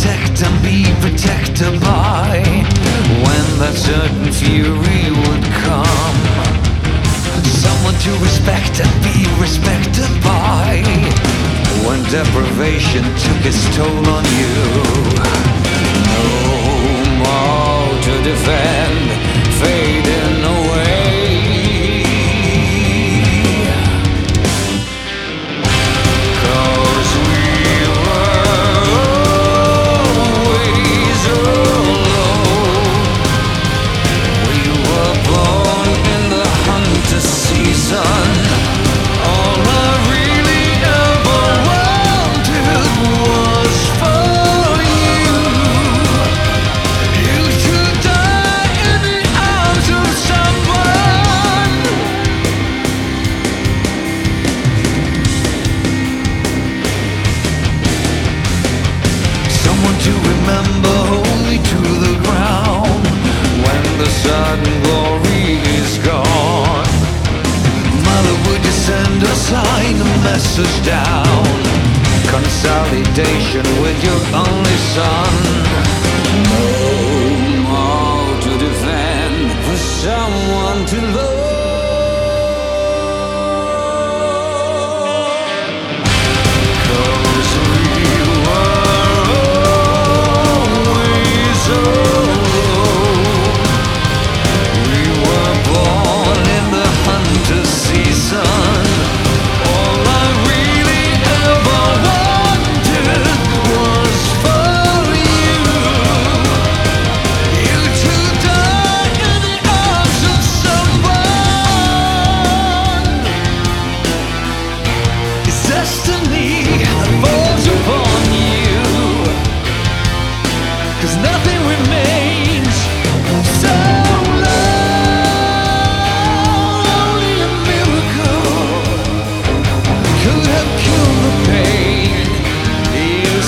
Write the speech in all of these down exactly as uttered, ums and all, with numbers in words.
protect and be protected by, when that certain fury would come. Someone to respect and be respected by, when deprivation took its toll on you. No more to defend, fading away. Cause we were always alone. We were born in the hunter season. All I really ever wanted was for you. You to die in the arms of someone. Someone to remember, hold me to the ground when the sudden glory is gone. Mother, would you send a sign, a message down? Consolidation with your only son. No more to defend, for someone to love. Cause we were always alone. We were born in the hunter season. All I really ever wanted was for you. You to die in the arms of someone. It's destiny that falls upon you. Cause nothing remains so long. Only a miracle could have killed the pain. You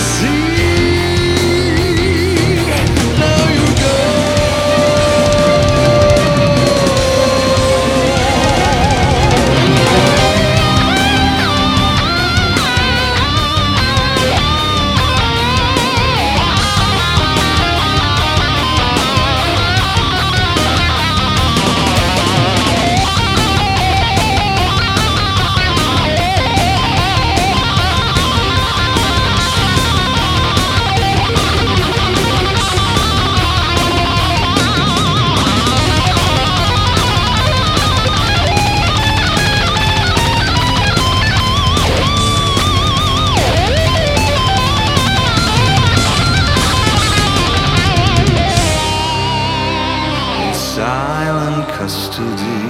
see, now you go. Silent custody,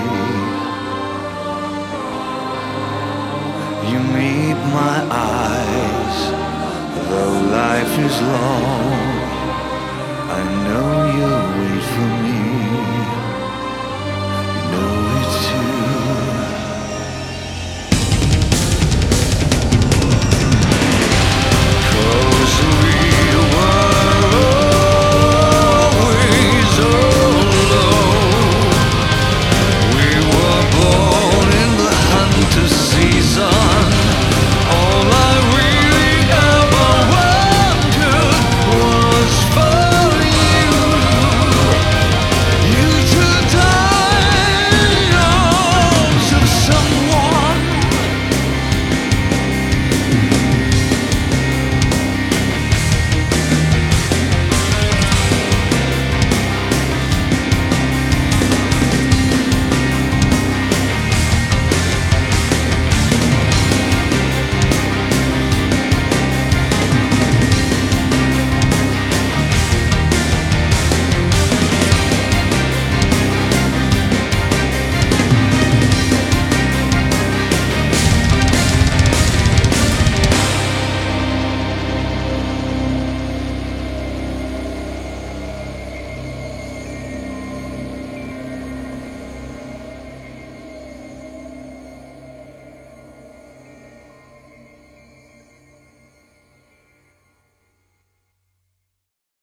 you meet my eyes. Though life is long, I know